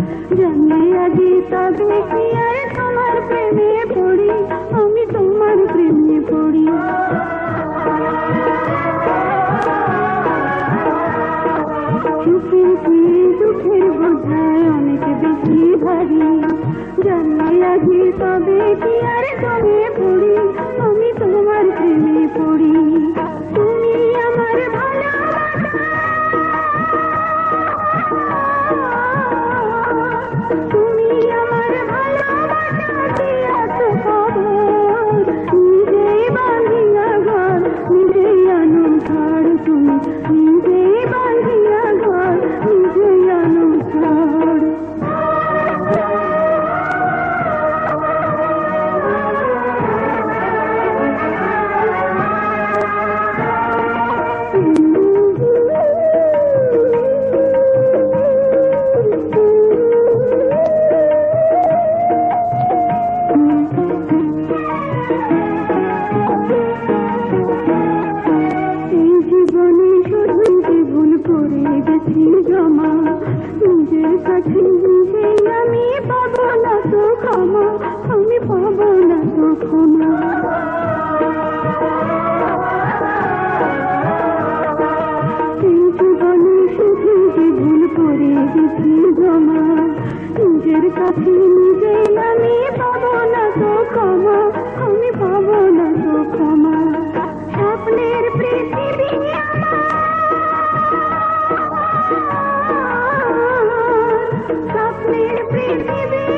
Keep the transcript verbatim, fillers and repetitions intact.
জানলে আগে তবে কি আর তোমার প্রেমে পড়ি, আমি তোমার প্রেমে পড়ি। সুখের চেয়ে দুঃখের বোঝায় অনেক বেশি ভারী, জানলে আগে তবে কি আর প্রেমে পড়ি, আমি তোমার প্রেমে পড়ি। তুমি আমার ভালোবাসা, তুমি আমার ভালোবাসা দিয়াছ খবর, নিজেই বাঁধিয়া ঘর নিজেই আনো ছাড়, তুমি নিজেই বাঁধিয়া ঘর নিজেই আনো ছাড়। নিজের কাছে নিজেই আমি পাবো না তো ক্ষমা, আমি পাবো না তো ক্ষমা। এই জীবনে শুধু যে ভুল করে গেছি জমা, নিজের কাছে নিজেই আমি পাবো না তো ক্ষমা, আমি পাবো না তো ক্ষমা। স্বপ্নের পৃথিবী স্বপ্নের পৃথিবী